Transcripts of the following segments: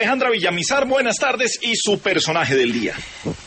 Alejandra Villamizar, buenas tardes y su personaje del día.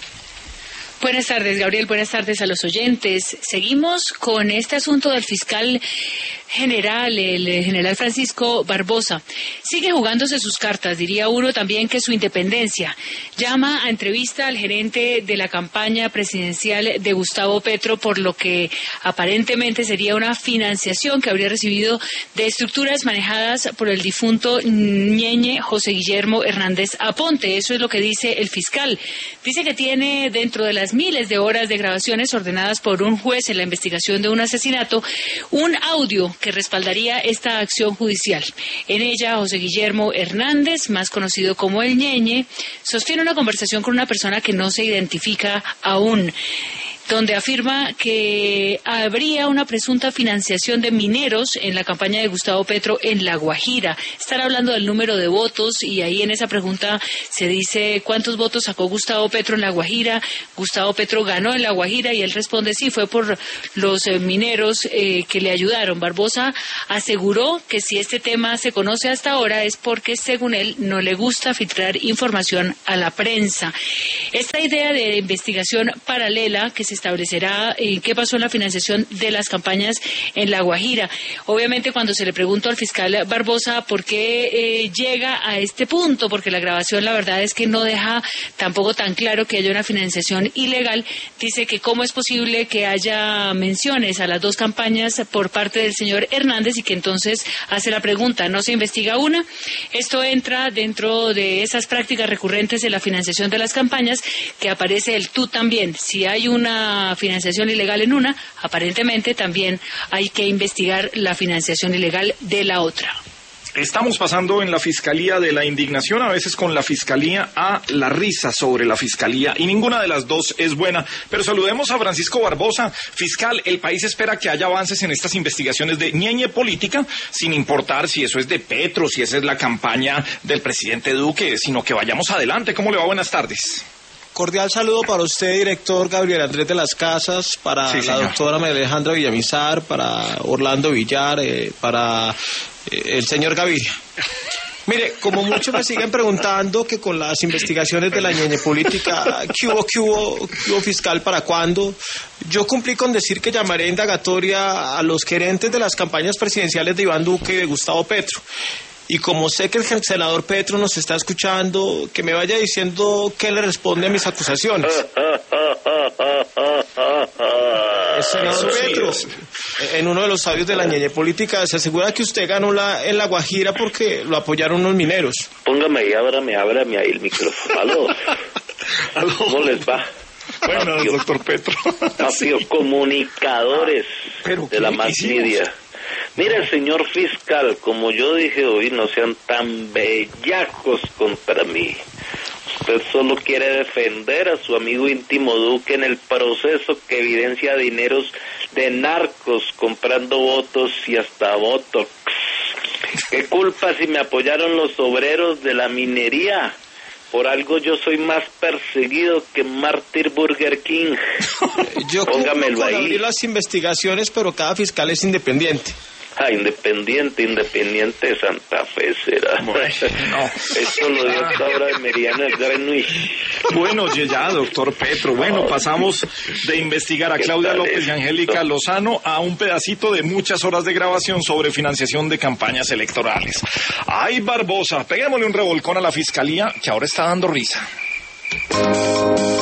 Buenas tardes, Gabriel. Buenas tardes a los oyentes. Seguimos con este asunto del fiscal general, el general Francisco Barbosa. Sigue jugándose sus cartas, diría uno también que su independencia. Llama a entrevista al gerente de la campaña presidencial de Gustavo Petro por lo que aparentemente sería una financiación que habría recibido de estructuras manejadas por el difunto ñeñe José Guillermo Hernández Aponte. Eso es lo que dice el fiscal. Dice que tiene dentro de las miles de horas de grabaciones ordenadas por un juez en la investigación de un asesinato, un audio que respaldaría esta acción judicial. En ella, José Guillermo Hernández, más conocido como el ñeñe, sostiene una conversación con una persona que no se identifica aún, donde afirma que habría una presunta financiación de mineros en la campaña de Gustavo Petro en La Guajira. Están hablando del número de votos y ahí en esa pregunta se dice cuántos votos sacó Gustavo Petro en La Guajira. Gustavo Petro ganó en La Guajira y él responde sí, fue por los mineros que le ayudaron. Barbosa aseguró que si este tema se conoce hasta ahora es porque, según él, no le gusta filtrar información a la prensa. Esta idea de investigación paralela que se establecerá qué pasó en la financiación de las campañas en La Guajira. Obviamente, cuando se le preguntó al fiscal Barbosa por qué llega a este punto, porque la grabación la verdad es que no deja tampoco tan claro que haya una financiación ilegal, dice que cómo es posible que haya menciones a las dos campañas por parte del señor Hernández y que entonces hace la pregunta, ¿no se investiga una? Esto entra dentro de esas prácticas recurrentes en la financiación de las campañas que aparece el tú también. Si hay una financiación ilegal en una, aparentemente también hay que investigar la financiación ilegal de la otra. Estamos pasando en la Fiscalía de la indignación, a veces con la Fiscalía a la risa sobre la Fiscalía, y ninguna de las dos es buena. Pero saludemos a Francisco Barbosa. Fiscal, el país espera que haya avances en estas investigaciones de ñeñe política, sin importar si eso es de Petro, si esa es la campaña del presidente Duque, sino que vayamos adelante. ¿Cómo le va? Buenas tardes. Cordial saludo para usted, director Gabriel Andrés de las Casas, para la doctora María Alejandra Villamizar, para Orlando Villar, para el señor Gaviria. Mire, como muchos me siguen preguntando que con las investigaciones de la ñeñe política, ¿qué hubo fiscal para cuándo? Yo cumplí con decir que llamaré indagatoria a los gerentes de las campañas presidenciales de Iván Duque y de Gustavo Petro. Y como sé que el senador Petro nos está escuchando, que me vaya diciendo qué le responde a mis acusaciones. El senador Petro, en uno de los audios de la ñeñe política, se asegura que usted ganó en La Guajira porque lo apoyaron unos mineros. Póngame y ábrame ahí el micrófono. ¿Aló? ¿Cómo les va? Bueno, doctor Petro. Comunicadores de la más media. Mire, señor fiscal, como yo dije hoy, no sean tan bellacos contra mí. Usted solo quiere defender a su amigo íntimo Duque en el proceso que evidencia dineros de narcos comprando votos y hasta botox. ¿Qué culpa si me apoyaron los obreros de la minería? Por algo yo soy más perseguido que Mártir Burger King. Yo póngamelo ahí. Abrir las investigaciones, pero cada fiscal es independiente. Independiente de Santa Fe será. Bueno, no. Esto lo dio hasta ahora de Meriana Greenwich. Bueno, ya, doctor Petro. Bueno, pasamos de investigar a Claudia López y Angélica Lozano a un pedacito de muchas horas de grabación sobre financiación de campañas electorales. Ay, Barbosa, peguémosle un revolcón a la Fiscalía que ahora está dando risa.